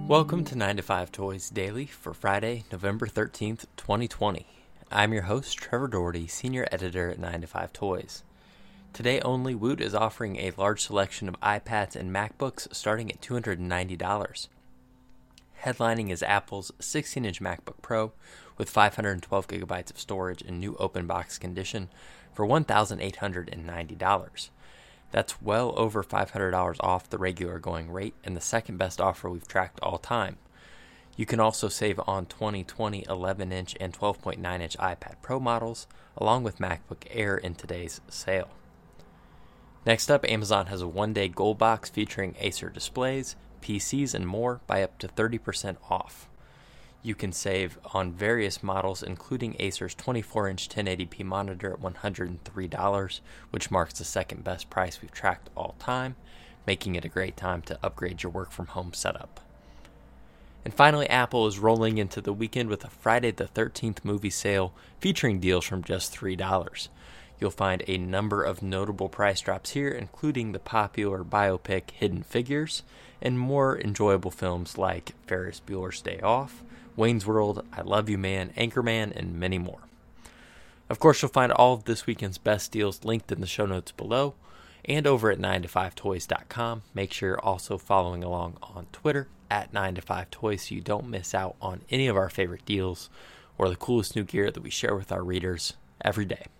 Welcome to 9 to 5 Toys Daily for Friday, November 13th, 2020. I'm your host, Trevor Doherty, Senior Editor at 9 to 5 Toys. Today only, Woot is offering a large selection of iPads and MacBooks starting at $290. Headlining is Apple's 16-inch MacBook Pro with 512 gigabytes of storage in new open box condition for $1,890. That's well over $500 off the regular going rate and the second best offer we've tracked all time. You can also save on 2020 11-inch and 12.9-inch iPad Pro models, along with MacBook Air in today's sale. Next up, Amazon has a one-day gold box featuring Acer displays, PCs, and more by up to 30% off. You can save on various models, including Acer's 24-inch 1080p monitor at $103, which marks the second best price we've tracked all time, making it a great time to upgrade your work-from-home setup. And finally, Apple is rolling into the weekend with a Friday the 13th movie sale featuring deals from just $3. You'll find a number of notable price drops here, including the popular biopic Hidden Figures, and more enjoyable films like Ferris Bueller's Day Off, Wayne's World, I Love You Man, Anchorman, and many more. Of course, you'll find all of this weekend's best deals linked in the show notes below and over at 9to5toys.com. Make sure you're also following along on Twitter at 9to5toys so you don't miss out on any of our favorite deals or the coolest new gear that we share with our readers every day.